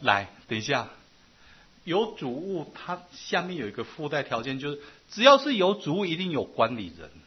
来，等一下，有主物，它下面有一个附带条件，就是只要是有主物，一定有管理人。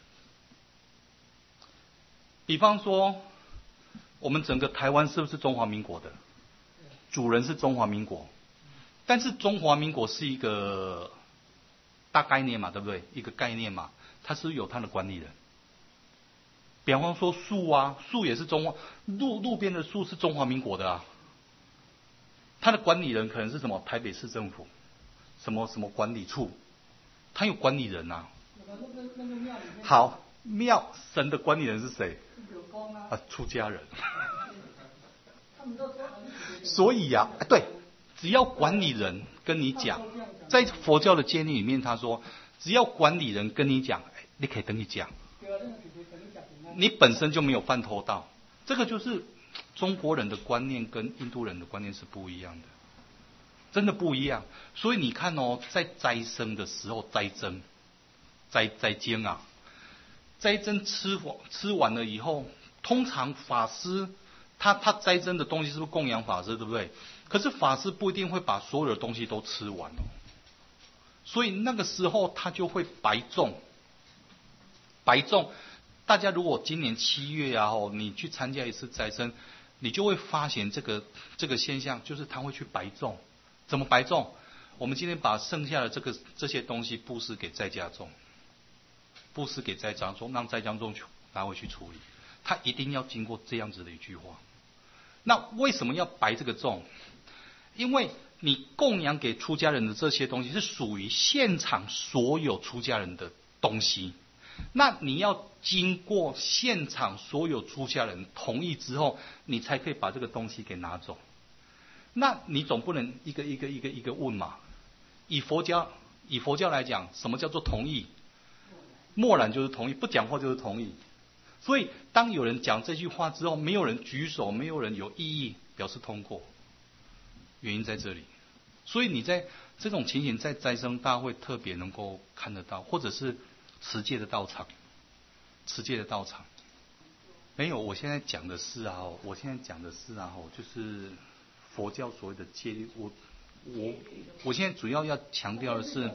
比方说，我们整个台湾是不是中华民国的？主人是中华民国，但是中华民国是一个大概念嘛，对不对？一个概念嘛，它是有它的管理人。比方说树啊，树也是路边的树是中华民国的啊。它的管理人可能是什么？台北市政府，什么管理处，它有管理人啊。好，庙神的管理人是谁？出家人。所以啊，对，只要管理人跟你讲，在佛教的戒律里面，他说，只要管理人跟你讲，你可以等你讲，你本身就没有犯偷盗。这个就是中国人的观念跟印度人的观念是不一样的，真的不一样。所以你看哦，在斋生的时候，斋经啊，斋经吃完了以后，通常法师他斋经的东西是不是供养法师，对不对？可是法师不一定会把所有的东西都吃完哦，所以那个时候他就会白粽。大家如果今年7月啊，你去参加一次斋生，你就会发现这个现象，就是他会去白粽。怎么白粽？我们今天把剩下的这些东西布施给在家众，让在家众拿回去处理。他一定要经过这样子的一句话。那为什么要白这个粽？因为你供养给出家人的这些东西是属于现场所有出家人的东西，那你要经过现场所有出家人同意之后，你才可以把这个东西给拿走。那你总不能一个问嘛？以佛教来讲，什么叫做同意？默然就是同意，不讲话就是同意。所以当有人讲这句话之后，没有人举手，没有人有异议表示通过，原因在这里。所以你在这种情形，在斋生大会特别能够看得到，或者是持戒的道场。没有，我现在讲的是就是佛教所谓的戒律。我现在主要要强调的是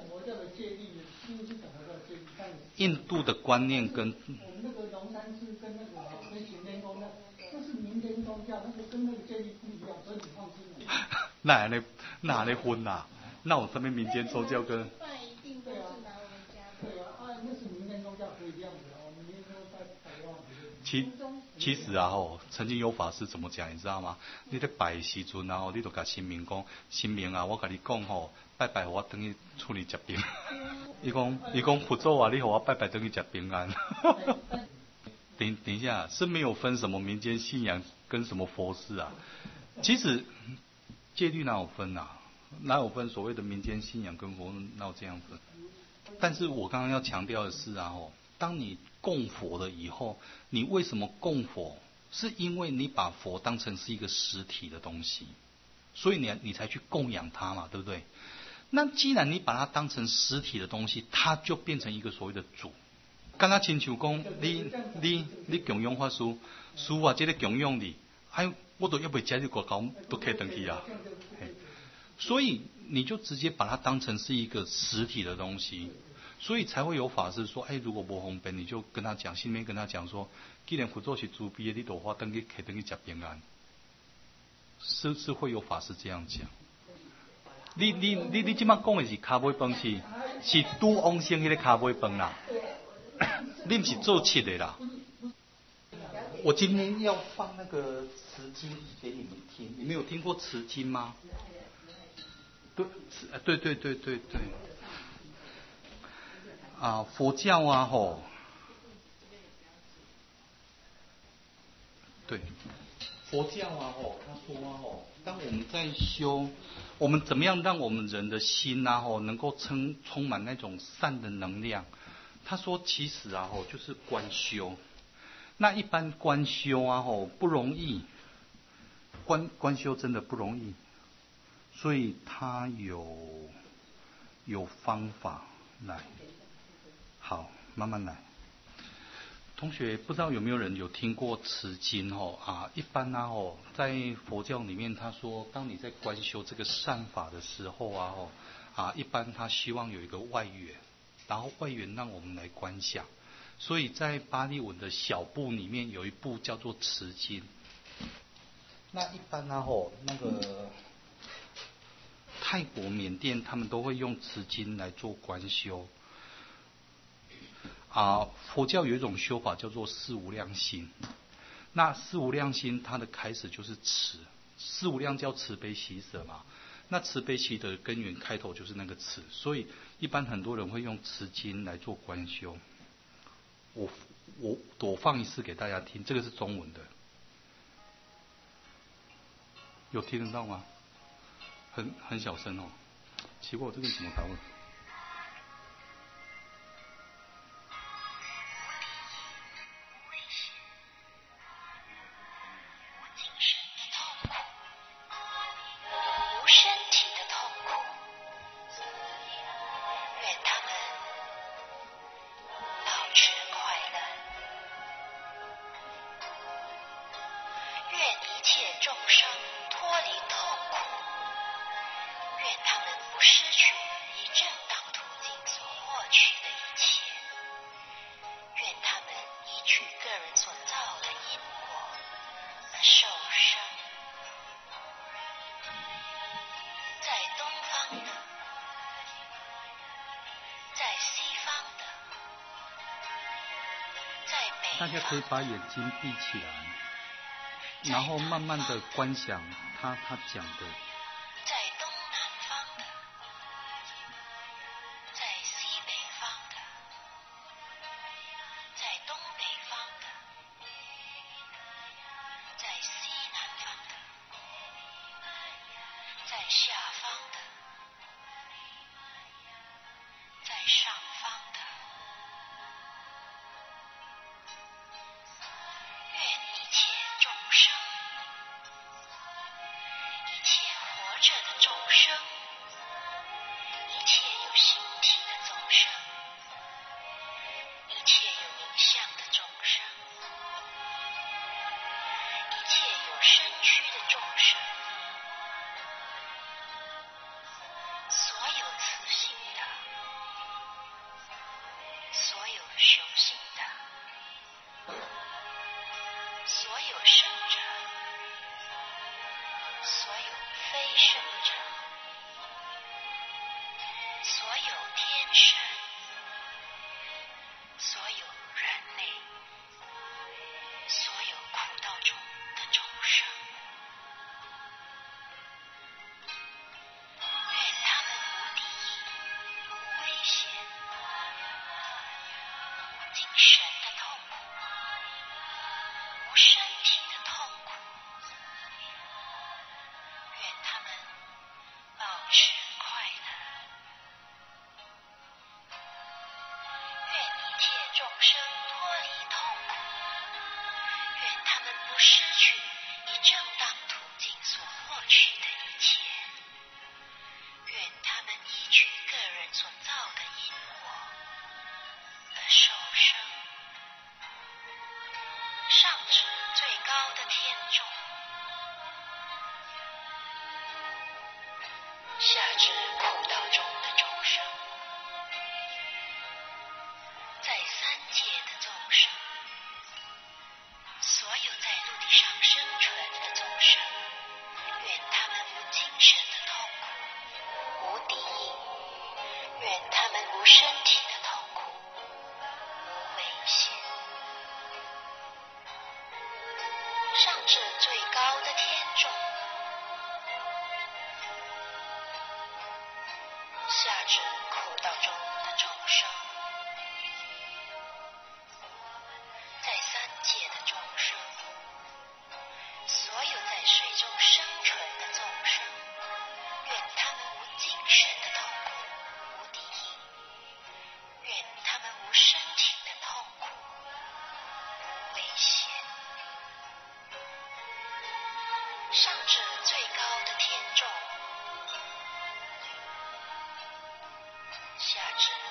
印度的观念跟我们那个龙山寺跟那个跟行天宫那是民间宗教，那个跟那个戒律不一样，所以你放心。哪来分啊？那我什么民间宗教跟？对啊，那是民间宗教可以这样子啊。我们民间宗教在台湾。其实啊曾经有法师怎么讲，你知道吗？你在拜的时阵啊你就跟神明讲，神明啊，我跟你讲拜拜，我等于处理疾病。伊讲佛祖啊，你和我拜拜等于吃平安。等一下，是没有分什么民间信仰跟什么佛事啊。其实戒律哪有分啊？哪有分所谓的民间信仰跟佛，哪有这样分？但是我刚刚要强调的是啊当你供佛了以后，你为什么供佛？是因为你把佛当成是一个实体的东西，所以你才去供养它嘛，对不对？那既然你把它当成实体的东西，它就变成一个所谓的主。刚才亲像讲，你供养法师，师啊，这个供养你，我都要不加入国高都可以登去啊。所以你就直接把它当成是一个实体的东西。所以才会有法师说，如果不方便，你就跟他讲，心里面跟他讲说，既然佛祖是慈悲的，你都花灯去可以等去吃平安，是会有法师这样讲。你今麦讲的是咖啡饭是拄往生那个咖啡饭啦，你不是做切的啦。我今天要放那个持经给你们听，你们有听过持经吗？对。佛教啊对，佛教啊他说啊当我们在修，我们怎么样让我们人的心啊能够充满那种善的能量？他说其实啊就是观修。那一般观修啊不容易，观修真的不容易，所以他有方法来。好，慢慢来。 同学不知道有没有人有听过持经一般在佛教里面他说，当你在观修这个善法的时候一般他希望有一个外缘，然后外缘让我们来观想，所以在巴利文的小部里面有一部叫做持经。那一般那个泰国、缅甸他们都会用持经来做观修。佛教有一种修法叫做四无量心。那四无量心它的开始就是慈，四无量叫慈悲喜舍嘛。那慈悲喜的根源开头就是那个慈，所以一般很多人会用持经来做观修。我放一次给大家听，这个是中文的，有听得到吗？很小声哦，奇怪，我这个怎么打问？大家可以把眼睛闭起来，然后慢慢的观想他讲的。 在东南方的，在西北方的，在东北方的，在西南方的，在下方的，在上方的。愿一切众生，一切活着的众生，一切有形体的众生，一切有名相的众生，一切有身躯的众生，所有慈性的，所有雄性的，所有生者，所有非生者，所有天神，所有人类，所有苦道中的众生，愿他们无敌意、无危险、无精神的痛苦，无身体的痛苦，愿他们保持快乐。愿一切众生脱离痛苦，愿他们不失去以正当途径所获取的一切，愿他们依据个人所造的因果而受生，上至最高的天众，下至苦道中的众生，在三界的众生，所有在陆地上生存的众生，愿他们无精神的痛苦，无敌意，愿他们无身体的痛苦，无危险，上至最高的天众，下至苦道中的众生，在三界的众生，所有在水中生存的众生，愿他们无精神的痛苦，无敌意，愿他们无身体的痛苦，无危险，上至最高的天众，下至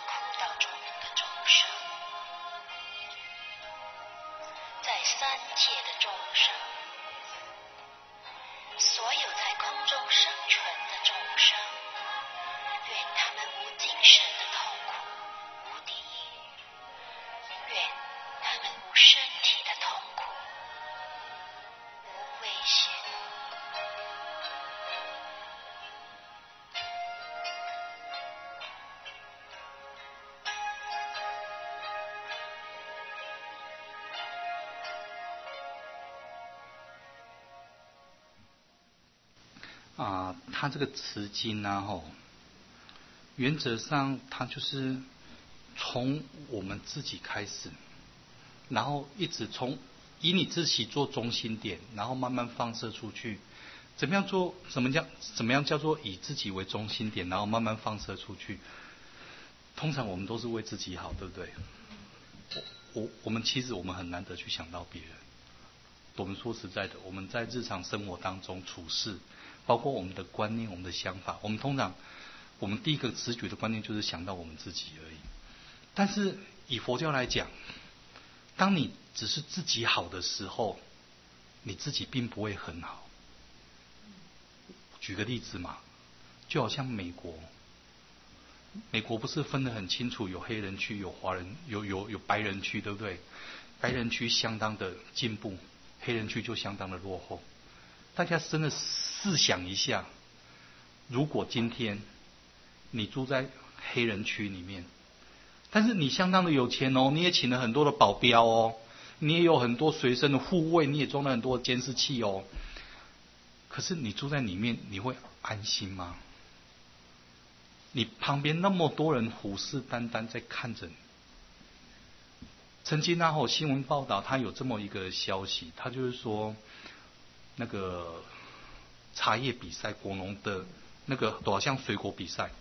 啊，它这个持经啊，原则上它就是从我们自己开始，然后一直从以你自己做中心点，然后慢慢放射出去。怎么样叫做以自己为中心点，然后慢慢放射出去？通常我们都是为自己好，对不对？我们其实我们很难得去想到别人。我们说实在的，我们在日常生活当中处事，包括我们的观念、我们的想法，我们第一个直觉的观念就是想到我们自己而已。但是以佛教来讲，当你只是自己好的时候，你自己并不会很好。举个例子嘛，就好像美国不是分得很清楚，有黑人区、有华人、有白人区，对不对？白人区相当的进步，黑人区就相当的落后。大家真的试想一下，如果今天你住在黑人区里面，但是你相当的有钱哦，你也请了很多的保镖哦，你也有很多随身的护卫，你也装了很多监视器哦。可是你住在里面，你会安心吗？你旁边那么多人虎视眈眈在看着你。曾经新闻报道，他有这么一个消息，他就是说，那个茶叶比赛，果农的那个好像水果比赛，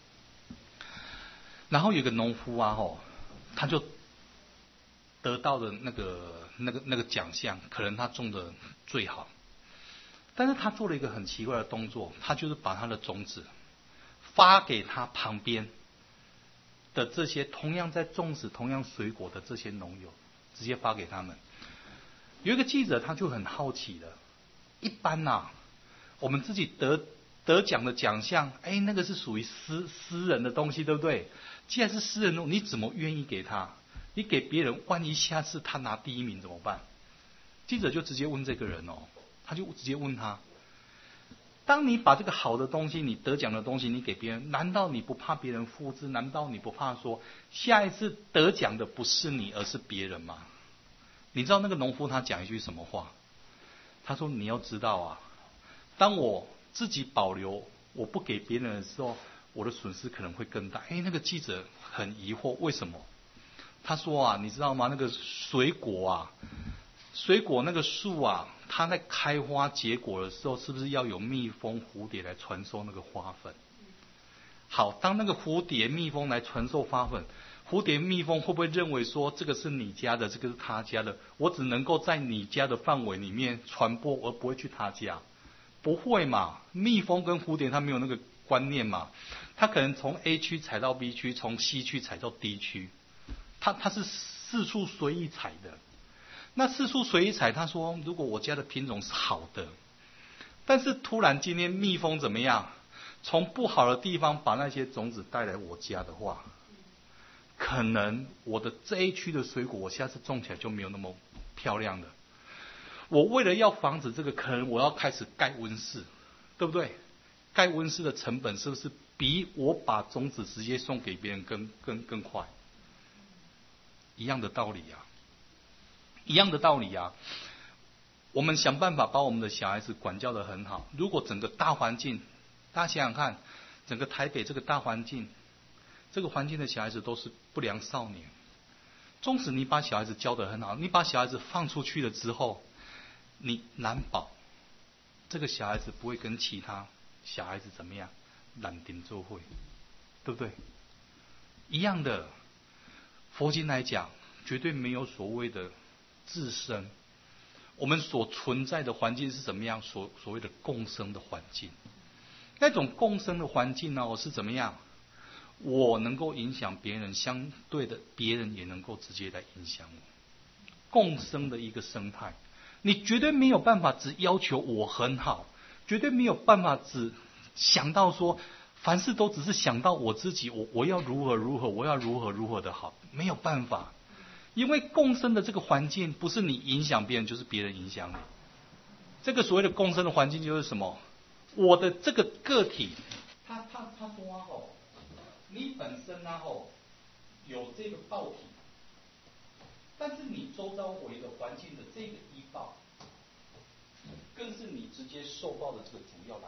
然后有个农夫他就得到的那个奖项，可能他种的最好，但是他做了一个很奇怪的动作，他就是把他的种子发给他旁边的这些同样在种植同样水果的这些农友，直接发给他们。有一个记者他就很好奇了，一般我们自己得奖的奖项，那个是属于私人的东西，对不对？既然是私人的，你怎么愿意给他？你给别人，万一下次他拿第一名怎么办？记者就直接问这个人他就直接问他：当你把这个好的东西，你得奖的东西，你给别人，难道你不怕别人复制？难道你不怕说下一次得奖的不是你，而是别人吗？你知道那个农夫他讲一句什么话？他说：你要知道当我自己保留，我不给别人的时候，我的损失可能会更大。那个记者很疑惑，为什么？他说你知道吗？那个水果那个树它在开花结果的时候，是不是要有蜜蜂、蝴蝶来传授那个花粉？好，当那个蝴蝶、蜜蜂来传授花粉，蝴蝶、蜜蜂会不会认为说这个是你家的，这个是他家的？我只能够在你家的范围里面传播，而不会去他家？不会嘛？蜜蜂跟蝴蝶它没有那个观念嘛，它可能从 A 区采到 B 区，从 C 区采到 D 区，它是四处随意采的。那四处随意采，他说如果我家的品种是好的，但是突然今天蜜蜂怎么样，从不好的地方把那些种子带来我家的话，可能我的这一区的水果，我下次种起来就没有那么漂亮了。我为了要防止这个，可能我要开始盖温室，对不对？盖温室的成本是不是比我把种子直接送给别人更快？一样的道理一样的道理我们想办法把我们的小孩子管教得很好。如果整个大环境，大家想想看，整个台北这个大环境，这个环境的小孩子都是不良少年，纵使你把小孩子教得很好，你把小孩子放出去了之后，你难保这个小孩子不会跟其他小孩子怎么样揽丁做会，对不对？一样的，佛经来讲，绝对没有所谓的自身，我们所存在的环境是怎么样？所谓的共生的环境，那种共生的环境呢，是怎么样？我能够影响别人，相对的，别人也能够直接来影响我，共生的一个生态。你绝对没有办法只要求我很好，绝对没有办法只想到说凡事都只是想到我自己，我要如何，我要如何的好，没有办法。因为共生的这个环境，不是你影响别人，就是别人影响你。这个所谓的共生的环境就是什么？我的这个个体，他说你本身有这个报体，但是你周遭围的环境的这个依报，更是你直接受报的这个主要来源。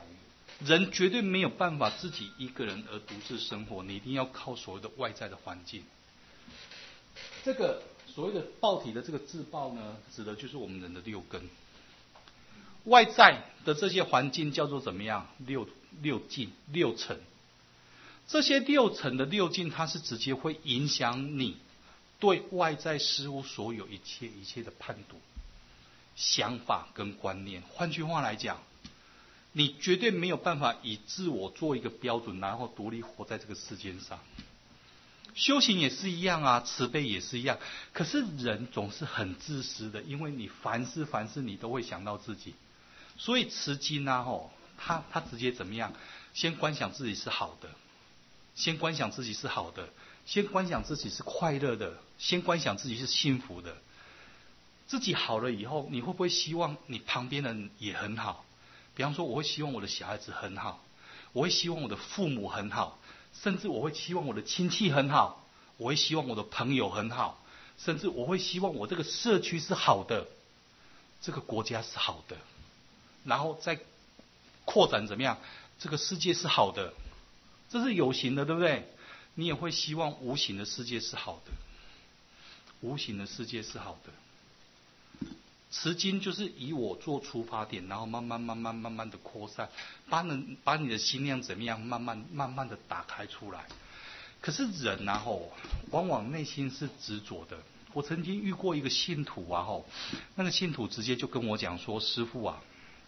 人绝对没有办法自己一个人而独自生活，你一定要靠所谓的外在的环境。这个所谓的报体的这个自报呢，指的就是我们人的六根。外在的这些环境叫做怎么样？六境、六尘。这些六尘的六境，它是直接会影响你对外在事物所有一切的判读、想法跟观念。换句话来讲，你绝对没有办法以自我做一个标准，然后独立活在这个世界上。修行也是一样啊，慈悲也是一样。可是人总是很自私的，因为你凡事你都会想到自己。所以持经啊，他直接怎么样？先观想自己是好的，先观想自己是好的，先观想自己是快乐的，先观想自己是幸福的。自己好了以后，你会不会希望你旁边的人也很好？比方说，我会希望我的小孩子很好，我会希望我的父母很好，甚至我会希望我的亲戚很好，我会希望我的朋友很好，甚至我会希望我这个社区是好的，这个国家是好的，然后再扩展怎么样？这个世界是好的，这是有形的，对不对？你也会希望无形的世界是好的，无形的世界是好的。持经就是以我做出发点，然后慢慢的扩散，把你的心量怎么样，慢慢的打开出来。可是人啊，往往内心是执着的。我曾经遇过一个信徒啊，那个信徒直接就跟我讲说：“师父啊，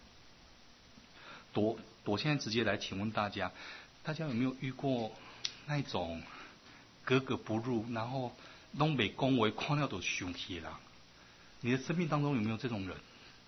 我现在直接来请问大家有没有遇过那种格格不入，然后拢没恭维，看了都生气啦？你的生命当中有没有这种人？”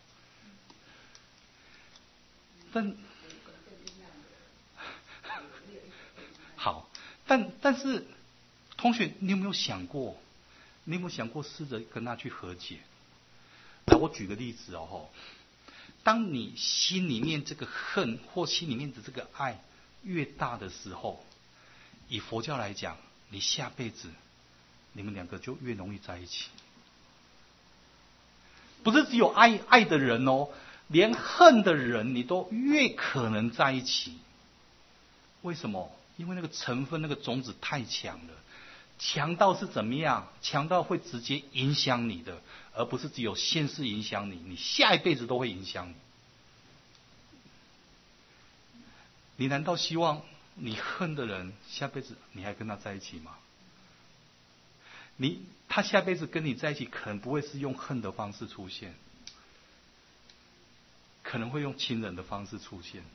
但是，同学，你有没有想过？你有没有想过试着跟他去和解？来，我举个例子哦，当你心里面这个恨或心里面的这个爱越大的时候，以佛教来讲，你下辈子你们两个就越容易在一起。不是只有爱的人哦，连恨的人你都越可能在一起。为什么？因为那个成分、那个种子太强了，强到是怎么样？强到会直接影响你的，而不是只有现世影响你，你下一辈子都会影响你。你难道希望你恨的人下辈子你还跟他在一起吗？他下辈子跟你在一起，可能不会是用恨的方式出现，可能会用亲人的方式出现。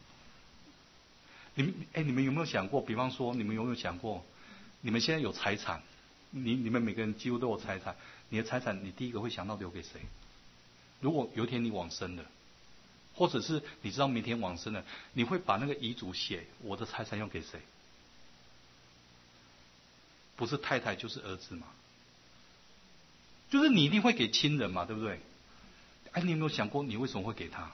你们有没有想过？比方说，你们有没有想过？你们现在有财产，你们每个人几乎都有财产。你的财产，你第一个会想到留给谁？如果有一天你往生了，或者是你知道明天往生了，你会把那个遗嘱写我的财产要给谁？不是太太就是儿子嘛，就是你一定会给亲人嘛，对不对？你有没有想过你为什么会给他？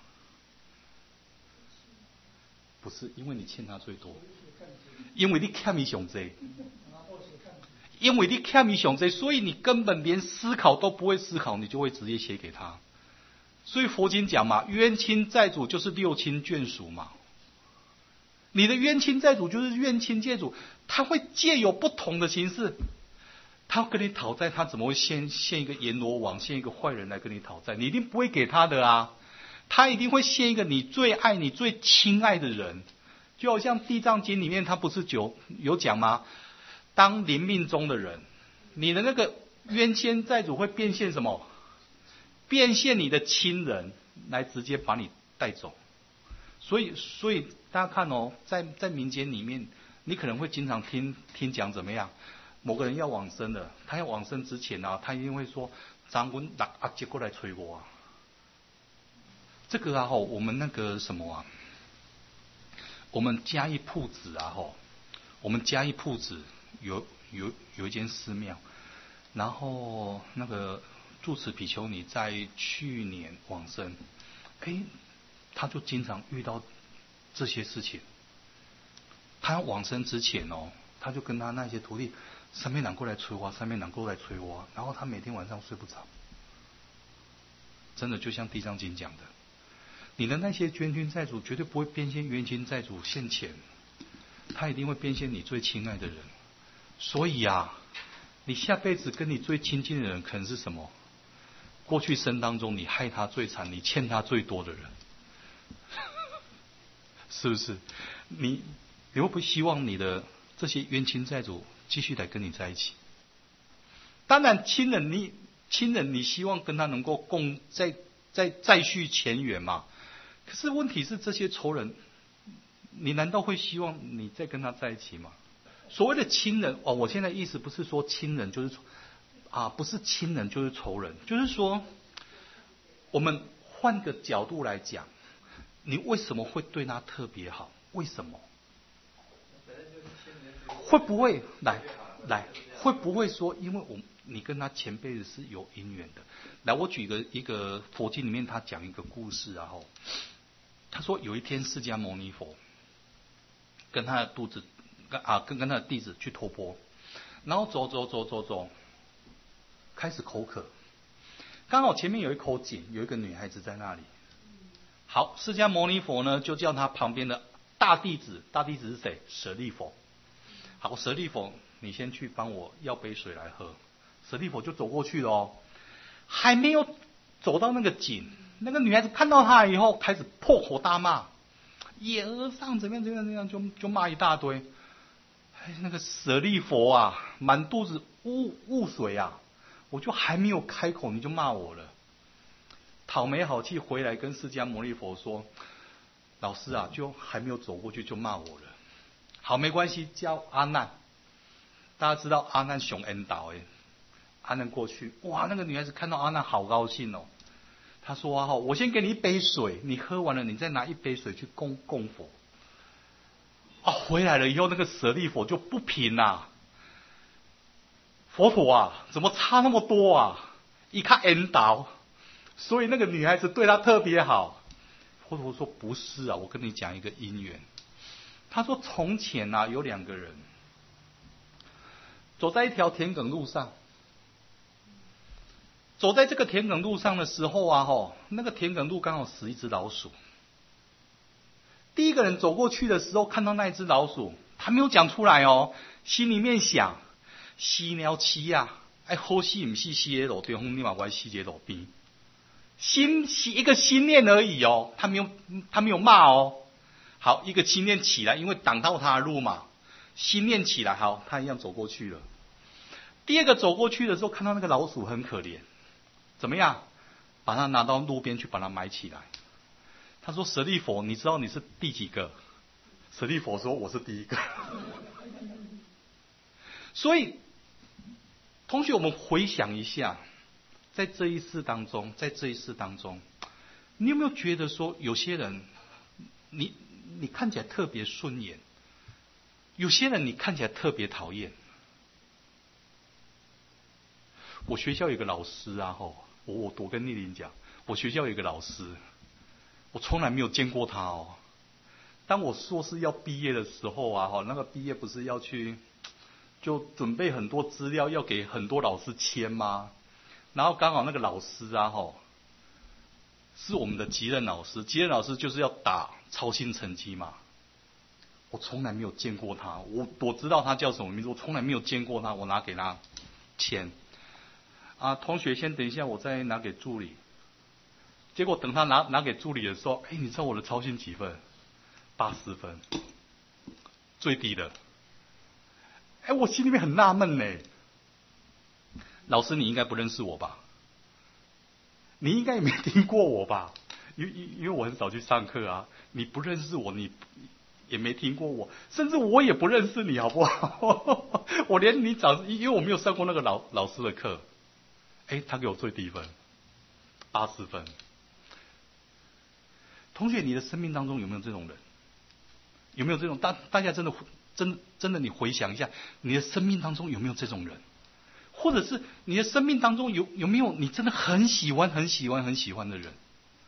不是因为你欠他最多，因为你欠你上多，因为你欠你上多，所以你根本连思考都不会思考，你就会直接写给他。所以佛经讲嘛，冤亲债主就是六亲眷属嘛。你的冤亲债主就是冤亲债主，他会借有不同的形式，他跟你讨债，他怎么会献一个阎罗王，献一个坏人来跟你讨债？你一定不会给他的啊，他一定会献一个你最爱、你最亲爱的人。就好像《地藏经》里面，他不是有讲吗？当临命终的人，你的那个冤亲债主会变现什么？变现你的亲人来直接把你带走。所以大家看哦，在民间里面，你可能会经常听讲怎么样？某个人要往生了，他要往生之前啊，他一定会说：“张文拿阿姐过来催我啊。”这个啊，我们那个什么啊，我们嘉义铺子啊，我们嘉义铺子有一间寺庙，然后那个住持比丘尼在去年往生，他就经常遇到这些事情。他要往生之前哦，他就跟他那些徒弟，三面人过来催我，三面人过来催我，然后他每天晚上睡不着。真的就像《地藏经》讲的， 你的那些冤亲债主绝对不会变现冤亲债主现前，他一定会变现你最亲爱的人。所以啊，你下辈子跟你最亲近的人可能是什么？过去生当中你害他最惨，你欠他最多的人，是不是？你会不会希望你的这些冤亲债主继续来跟你在一起？当然，亲人你希望跟他能够再续前缘嘛？可是问题是，这些仇人，你难道会希望你再跟他在一起吗？所谓的亲人我现在意思不是说亲人就是不是亲人就是仇人，就是说，我们换个角度来讲，你为什么会对他特别好？为什么？会不会会不会说，因为你跟他前辈子是有因缘的？来，我举一个佛经里面他讲一个故事他说有一天释迦牟尼佛跟他的跟他的弟子去托钵，然后走，开始口渴，刚好前面有一口井，有一个女孩子在那里。好，释迦牟尼佛呢就叫他旁边的大弟子是谁？舍利弗。好，舍利弗，你先去帮我要杯水来喝。舍利弗就走过去了还没有走到那个井，那个女孩子看到他以后开始破口大骂，野和尚怎么样就骂一大堆。那个舍利弗满肚子污水我就还没有开口你就骂我了。讨没好气回来跟释迦牟尼佛说，老师就还没有走过去就骂我了。好，没关系，叫阿难。大家知道阿难熊恩导阿难过去，哇，那个女孩子看到阿难好高兴她说我先给你一杯水，你喝完了你再拿一杯水去供佛。回来了以后，那个舍利弗就不平佛陀怎么差那么多一看恩导，所以那个女孩子对他特别好。佛陀说不是我跟你讲一个因缘。他说从前有两个人走在一条田埂路上，走在这个田埂路上的时候那个田埂路刚好死一只老鼠。第一个人走过去的时候，看到那一只老鼠，他没有讲出来心里面想：死鸟鼠好死不是死在路中央，你嘛该死在路边。一个心念而已他没有骂好，一个心念起来，因为挡到他的路嘛，心念起来，好，他一样走过去了。第二个走过去的时候，看到那个老鼠很可怜，怎么样？把它拿到路边去，把它埋起来。他说：舍利弗，你知道你是第几个？舍利弗说：我是第一个。所以，同学，我们回想一下，在这一世当中，你有没有觉得说，有些人，你看起来特别顺眼，有些人你看起来特别讨厌？我学校有个老师我跟丽玲讲，我学校有个老师。我从来没有见过他当我硕士要毕业的时候那个毕业不是要去就准备很多资料要给很多老师签吗？然后刚好那个老师是我们的级任老师，级任老师就是要打超新成绩嘛。我从来没有见过他，我知道他叫什么名字，我从来没有见过他，我拿给他签同学先等一下，我再拿给助理。结果等他拿给助理的时候，你知道我的超新几分？80分，最低的。我心里面很纳闷呢。老师，你应该不认识我吧？你应该也没听过我吧？因为我很少去上课你不认识我，你也没听过我，甚至我也不认识你，好不好？我连你因为我没有上过那个老师的课。他给我最低分，80分。同学，你的生命当中有没有这种人？有没有这种？大家真的，你回想一下，你的生命当中有没有这种人？或者是你的生命当中有没有你真的很喜欢的人？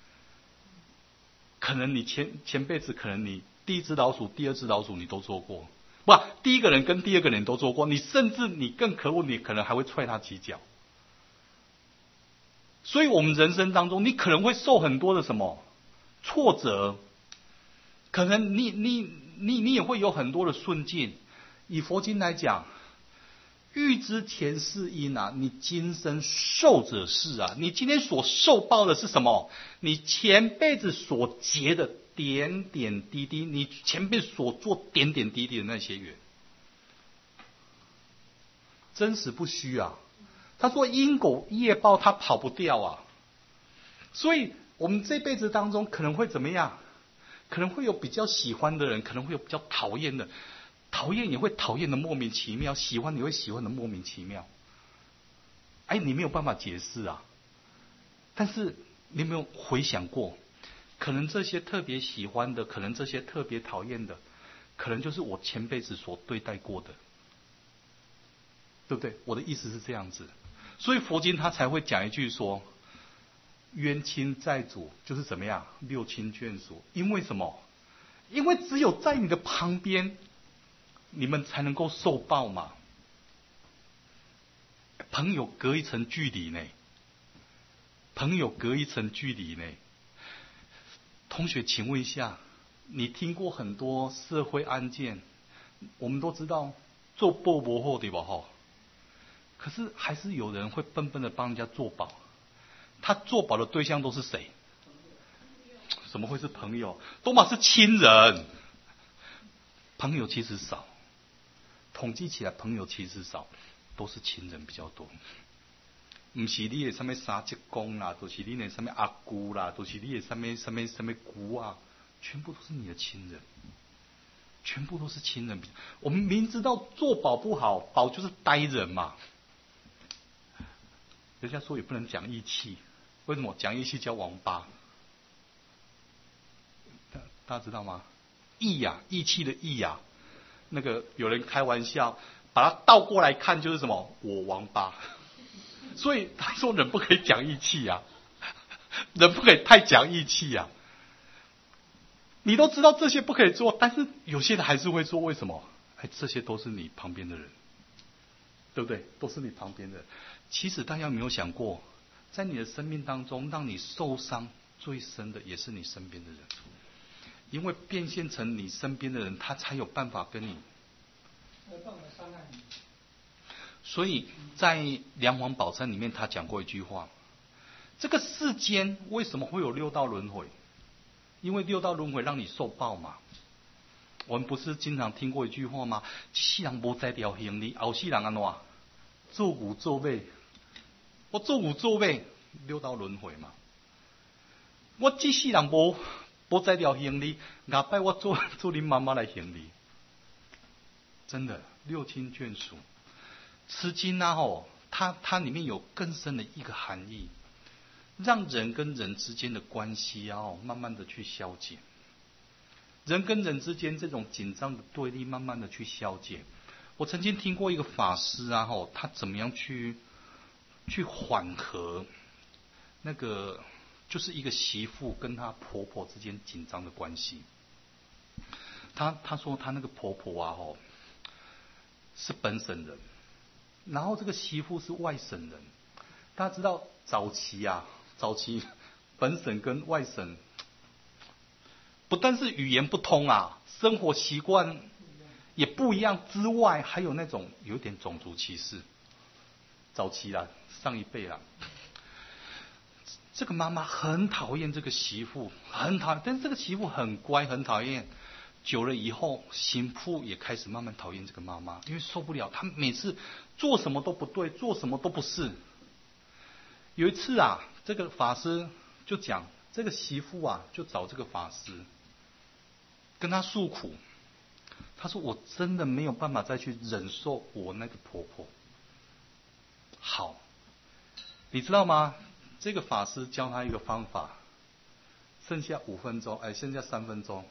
可能你前辈子，可能你第一只老鼠、第二只老鼠你都做过，第一个人跟第二个人都做过，你甚至你更可恶，你可能还会踹他几脚。所以我们人生当中，你可能会受很多的什么挫折，可能你也会有很多的顺境。以佛经来讲，欲知前世因啊，你今生受者是啊，你今天所受报的是什么？你前辈子所结的点点滴滴，你前辈所做点点滴滴的那些缘，真实不虚啊。他说因果业报他跑不掉啊，所以我们这辈子当中可能会怎么样？可能会有比较喜欢的人，可能会有比较讨厌的，讨厌也会讨厌的莫名其妙，喜欢也会喜欢的莫名其妙。哎，你没有办法解释啊。但是你有没有回想过，可能这些特别喜欢的，可能这些特别讨厌的，可能就是我前辈子所对待过的，对不对？我的意思是这样子。所以佛经他才会讲一句说，冤亲债主就是怎么样，六亲眷属。因为什么？因为只有在你的旁边，你们才能够受报嘛。朋友隔一层距离呢，朋友隔一层距离呢。同学，请问一下，你听过很多社会案件，我们都知道做报不好对吧？可是还是有人会笨笨的帮人家做保，他做保的对象都是谁？怎么会是朋友？多嘛是亲人。朋友其实少，统计起来朋友其实少，都是亲人比较多。不是你的什么三叔公啦，都是你的什么阿姑啦，都是你的什么姑啊，全部都是你的亲人，全部都是亲人。我们明知道做保不好，保就是呆人嘛。人家说也不能讲义气，为什么讲义气叫王八？大家知道吗？义呀，义气的义呀，那个有人开玩笑，把它倒过来看就是什么？我王八。所以他说人不可以讲义气呀，人不可以太讲义气呀。你都知道这些不可以做，但是有些人还是会做，为什么？哎，这些都是你旁边的人，对不对？都是你旁边的人。其实大家有没有想过，在你的生命当中，让你受伤最深的也是你身边的人，因为变现成你身边的人，他才有办法跟你。所以在《梁皇宝忏》里面，他讲过一句话：这个世间为什么会有六道轮回？因为六道轮回让你受报嘛。我们不是经常听过一句话吗？这世人无在条行李，后世人安怎？做牛做马。我做牛做马，六道轮回嘛。我这世人无在条行李，下摆我做恁妈妈来行李。真的，六亲眷属。吃经啊它里面有更深的一个含义，让人跟人之间的关系啊慢慢的去消解，人跟人之间这种紧张的对立慢慢的去消解。我曾经听过一个法师啊他怎么样去缓和那个就是一个媳妇跟她婆婆之间紧张的关系。他说他那个婆婆啊是本省人，然后这个媳妇是外省人。大家知道早期本省跟外省不但是语言不通啊，生活习惯也不一样之外，还有那种有点种族歧视。早期啦，上一辈啦，这个妈妈很讨厌这个媳妇，很讨厌，但是这个媳妇很乖，很讨厌。久了以后，媳妇也开始慢慢讨厌这个妈妈，因为受不了，她每次做什么都不对，做什么都不是。有一次啊，这个法师就讲，这个媳妇啊，就找这个法师，跟他诉苦。他说：“我真的没有办法再去忍受我那个婆婆。”好，你知道吗？这个法师教他一个方法，剩下5分钟，剩下3分钟。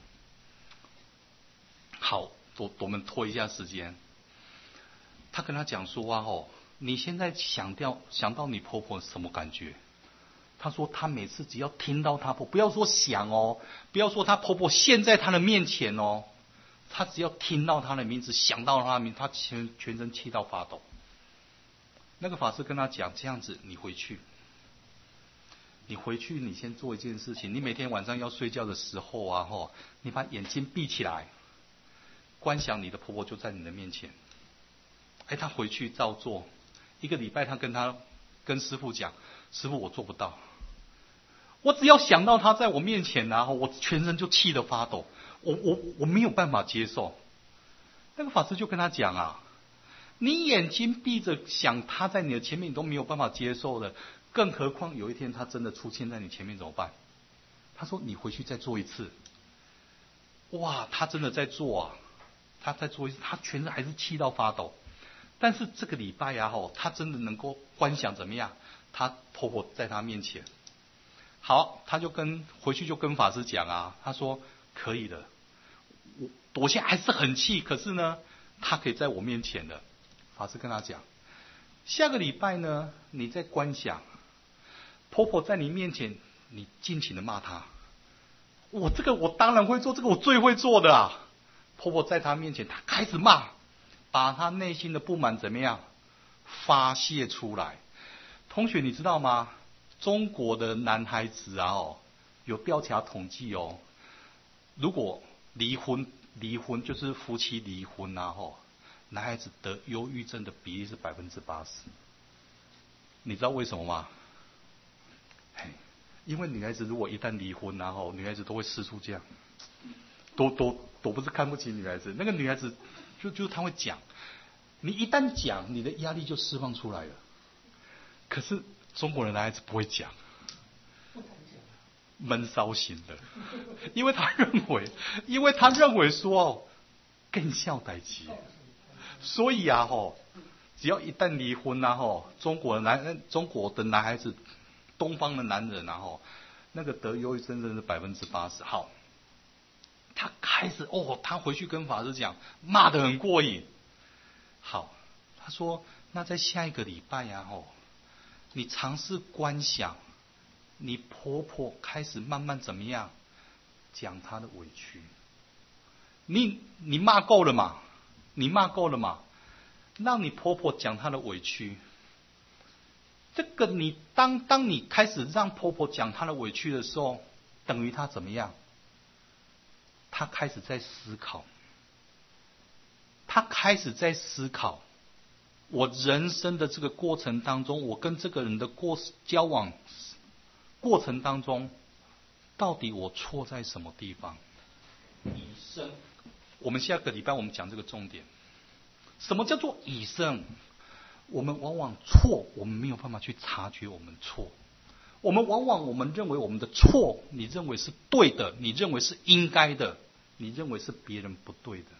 好，我们拖一下时间。他跟他讲说啊你现在想到你婆婆什么感觉？他说他每次只要听到他婆，不要说想不要说他婆婆现在他的面前他只要听到他的名字，想到他的名字，他全身气到发抖。那个法师跟他讲，这样子你回去， 你回去你先做一件事情，你每天晚上要睡觉的时候啊，你把眼睛闭起来，观想你的婆婆就在你的面前。他回去照做，1个礼拜，他跟师父讲，师父我做不到，我只要想到她在我面前啊，我全身就气得发抖，我没有办法接受。那个法师就跟他讲啊，你眼睛闭着想她在你的前面，你都没有办法接受的，更何况有一天她真的出现在你前面怎么办？他说你回去再做一次。哇，他真的在做啊，他再做一次，他全身还是气到发抖。但是这个礼拜啊，他真的能够观想怎么样？他婆婆在他面前。好，他就回去就跟法师讲啊，他说可以的，我现在还是很气，可是呢，他可以在我面前的。法师跟他讲，下个礼拜呢，你在观想婆婆在你面前，你尽情的骂她。我当然会做，这个我最会做的啊。婆婆在她面前，她开始骂，把她内心的不满怎么样发泄出来。同学你知道吗？中国的男孩子啊，有调查统计哦，如果离婚就是夫妻离婚啊，男孩子得忧郁症的比例是80%。你知道为什么吗？因为女孩子如果一旦离婚，然后女孩子都会四处这样，都不是看不起女孩子，那个女孩子就是她会讲，你一旦讲，你的压力就释放出来了。可是中国人男孩子不会讲，闷骚型的，因为他认为说更孝代志，所以啊只要一旦离婚啊中国的男孩子。东方的男人啊，那个得忧郁症真的是80%。好，他开始他回去跟法师讲，骂得很过瘾。好，他说那在下一个礼拜呀，你尝试观想，你婆婆开始慢慢怎么样讲她的委屈。你骂够了嘛？让你婆婆讲她的委屈。这个你当你开始让婆婆讲她的委屈的时候，等于她怎么样？她开始在思考，我人生的这个过程当中，我跟这个人的交往过程当中，到底我错在什么地方？以身，我们下个礼拜我们讲这个重点。什么叫做以身？我们往往错，我们没有办法去察觉我们错。我们认为我们的错，你认为是对的，你认为是应该的，你认为是别人不对的。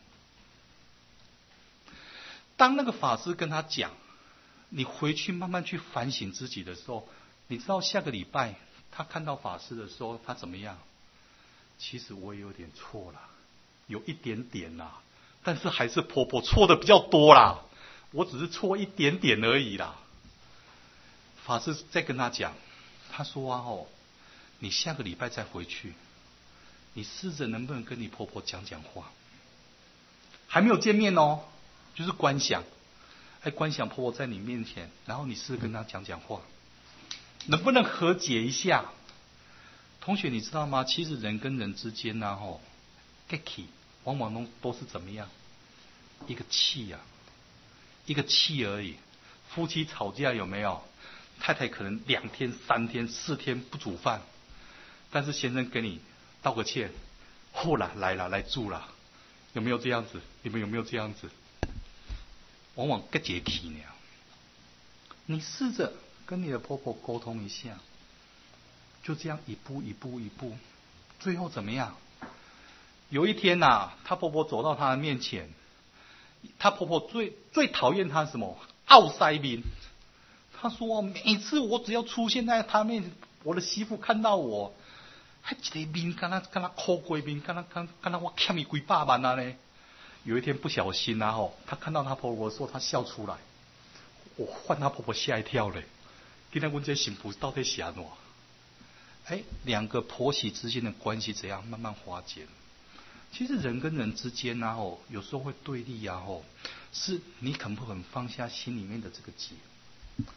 当那个法师跟他讲，你回去慢慢去反省自己的时候，你知道下个礼拜他看到法师的时候，他怎么样？其实我也有点错了，有一点点啦，但是还是婆婆错的比较多啦。我只是错一点点而已啦。法师再跟他讲，他说啊你下个礼拜再回去，你试着能不能跟你婆婆讲话，还没有见面哦，就是观想，观想婆婆在你面前，然后你试着跟她讲话，能不能和解一下？同学你知道吗？其实人跟人之间啊往往都是怎么样？一个气而已。夫妻吵架有没有？太太可能2天、3天、4天不煮饭，但是先生给你道个歉，来住了，有没有这样子？你们有没有这样子？往往个节气呢。你试着跟你的婆婆沟通一下，就这样一步，最后怎么样？有一天她婆婆走到她的面前。她婆婆最讨厌她什么？傲腮面。她说每次我只要出现在她面前，我的媳妇看到我，还一个面跟她哭鬼面，跟她我欠伊几百万呢。有一天不小心她看到她婆婆的时候，她笑出来，我换她婆婆吓一跳嘞。今天我这媳妇到底是怎样？2个婆媳之间的关系怎样慢慢化解？其实人跟人之间有时候会对立是你肯不肯放下心里面的这个结？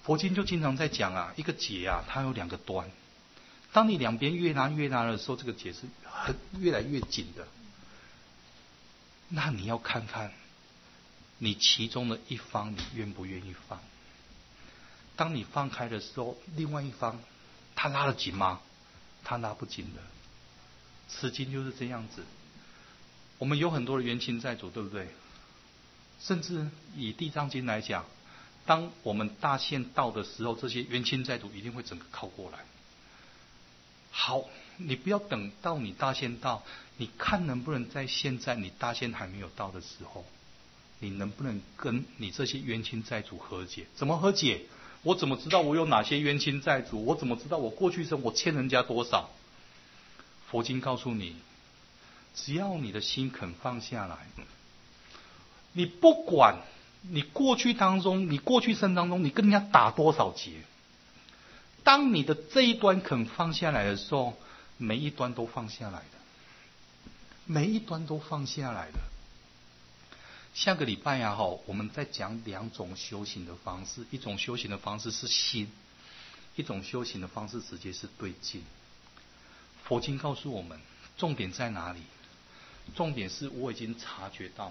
佛经就经常在讲啊，一个结啊，它有两个端。当你两边越拉的时候，这个结是越来越紧的。那你要看看，你其中的一方，你愿不愿意放？当你放开的时候，另外一方，他拉得紧吗？他拉不紧的。此经就是这样子。我们有很多的冤亲债主，对不对？甚至以地藏经来讲，当我们大限到的时候，这些冤亲债主一定会整个靠过来。好，你不要等到你大限到，你看能不能在现在你大限还没有到的时候，你能不能跟你这些冤亲债主和解？怎么和解？我怎么知道我有哪些冤亲债主？我怎么知道我过去生我欠人家多少？佛经告诉你，只要你的心肯放下来，你不管你过去生当中你跟人家打多少结，当你的这一端肯放下来的时候，每一端都放下来的，每一端都放下来的。下个礼拜啊，我们再讲两种修行的方式，一种修行的方式是心，一种修行的方式直接是对境。佛经告诉我们，重点在哪里？重点是我已经察觉到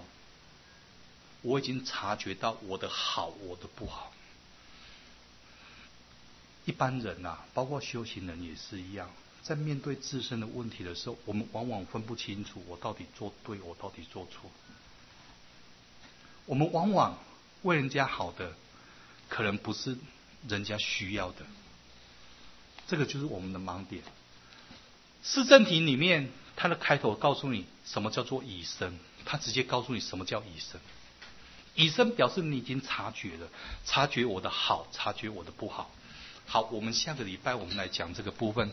我的好，我的不好。一般人啊，包括修行人也是一样，在面对自身的问题的时候，我们往往分不清楚我到底做对，我到底做错。我们往往为人家好的，可能不是人家需要的，这个就是我们的盲点。四正题里面，它的开头告诉你什么叫做以身，它直接告诉你什么叫以身。以身表示你已经察觉了，察觉我的好，察觉我的不好。好，我们下个礼拜我们来讲这个部分。